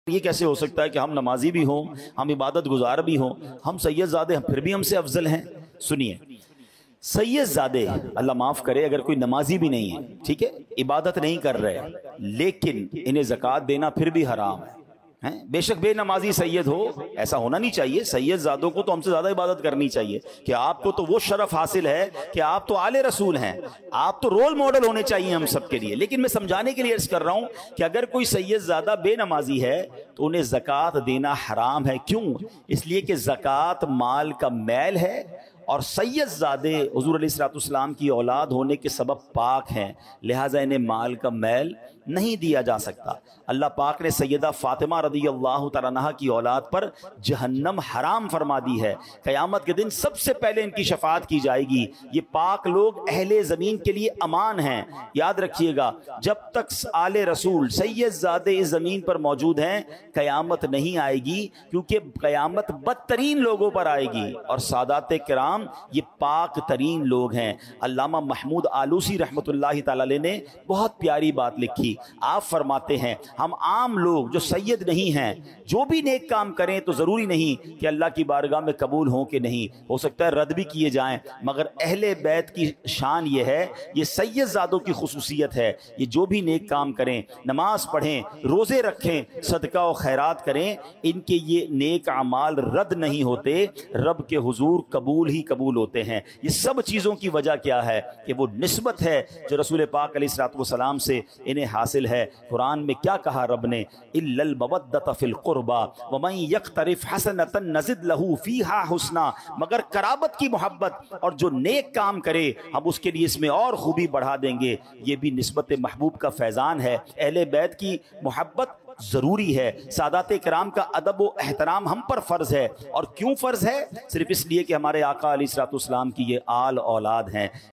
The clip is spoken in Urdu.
یہ کیسے ہو سکتا ہے کہ ہم نمازی بھی ہوں، ہم عبادت گزار بھی ہوں، ہم سید زادے پھر بھی ہم سے افضل ہیں؟ سنیے، سید زادے اللہ معاف کرے اگر کوئی نمازی بھی نہیں ہے، ٹھیک ہے، عبادت نہیں کر رہے، لیکن انہیں زکوٰۃ دینا پھر بھی حرام ہے۔ بے شک بے نمازی سید ہو، ایسا ہونا نہیں چاہیے۔ سید زادوں کو تو ہم سے زیادہ عبادت کرنی چاہیے کہ آپ کو تو وہ شرف حاصل ہے کہ آپ تو آل رسول ہیں، آپ تو رول ماڈل ہونے چاہیے ہم سب کے لیے۔ لیکن میں سمجھانے کے لیے عرض کر رہا ہوں کہ اگر کوئی سید زادہ بے نمازی ہے تو انہیں زکوٰۃ دینا حرام ہے۔ کیوں؟ اس لیے کہ زکوٰۃ مال کا میل ہے، اور سید زادے حضور علیہ الصلوۃ والسلام کی اولاد ہونے کے سبب پاک ہیں، لہٰذا انہیں مال کا میل نہیں دیا جا سکتا۔ اللہ پاک نے سیدہ فاطمہ رضی اللہ تعالیٰ عنہا کی اولاد پر جہنم حرام فرما دی ہے۔ قیامت کے دن سب سے پہلے ان کی شفاعت کی جائے گی۔ یہ پاک لوگ اہل زمین کے لیے امان ہیں۔ یاد رکھیے گا، جب تک آل رسول سید زادے اس زمین پر موجود ہیں قیامت نہیں آئے گی، کیونکہ قیامت بدترین لوگوں پر آئے گی، اور سادات کرام یہ پاک ترین لوگ ہیں۔ علامہ محمود آلوسی رحمۃ اللہ تعالی علیہ نے بہت پیاری بات لکھی۔ آپ فرماتے ہیں ہم عام لوگ جو سید نہیں ہیں، جو بھی نیک کام کریں تو ضروری نہیں کہ اللہ کی بارگاہ میں قبول ہوں کہ نہیں، ہو سکتا ہے رد بھی کیے جائیں، مگر اہل بیت کی شان یہ ہے، یہ سید زادوں کی خصوصیت ہے، یہ جو بھی نیک کام کریں، نماز پڑھیں، روزے رکھیں، صدقہ و خیرات کریں، ان کے یہ نیک اعمال رد نہیں ہوتے، رب کے حضور قبول ہی قبول ہوتے ہیں۔ یہ سب چیزوں کی وجہ کیا ہے؟ کہ وہ نسبت ہے جو رسول پاک علیہ الصلوۃ والسلام سے انہیں حاصل ہے۔ قرآن میں کیا کہا رب نے؟ الا المودۃ فی القربى ومن یقترف حسنۃ نزد لہ فیہا حسنا، مگر قرابت کی محبت اور جو نیک کام کرے ہم اس کے لیے اس میں اور خوبی بڑھا دیں گے۔ یہ بھی نسبت محبوب کا فیضان ہے۔ اہل بیت کی محبت ضروری ہے۔ سادات کرام کا ادب و احترام ہم پر فرض ہے، اور کیوں فرض ہے؟ صرف اس لیے کہ ہمارے آقا علیہ الصلوۃ والسلام کی یہ آل اولاد ہیں۔